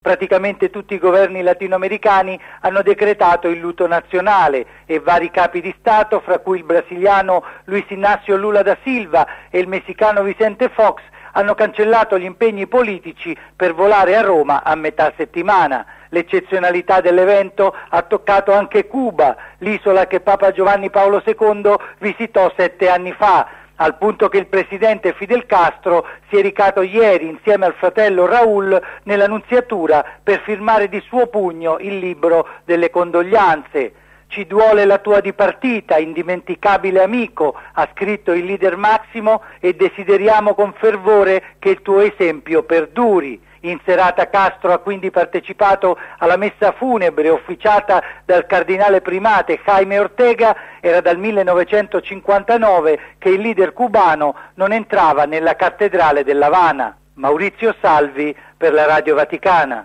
Praticamente tutti i governi latinoamericani hanno decretato il lutto nazionale e vari capi di Stato, fra cui il brasiliano Luis Inácio Lula da Silva e il messicano Vicente Fox, hanno cancellato gli impegni politici per volare a Roma a metà settimana. L'eccezionalità dell'evento ha toccato anche Cuba, l'isola che Papa Giovanni Paolo II visitò 7 anni fa, al punto che il presidente Fidel Castro si è recato ieri insieme al fratello Raúl nella nunziatura per firmare di suo pugno il libro delle condoglianze. Ci duole la tua dipartita, indimenticabile amico, ha scritto il leader Massimo, e desideriamo con fervore che il tuo esempio perduri. In serata Castro ha quindi partecipato alla messa funebre officiata dal cardinale primate Jaime Ortega. Era dal 1959 che il leader cubano non entrava nella cattedrale dell'Havana. Maurizio Salvi per la Radio Vaticana.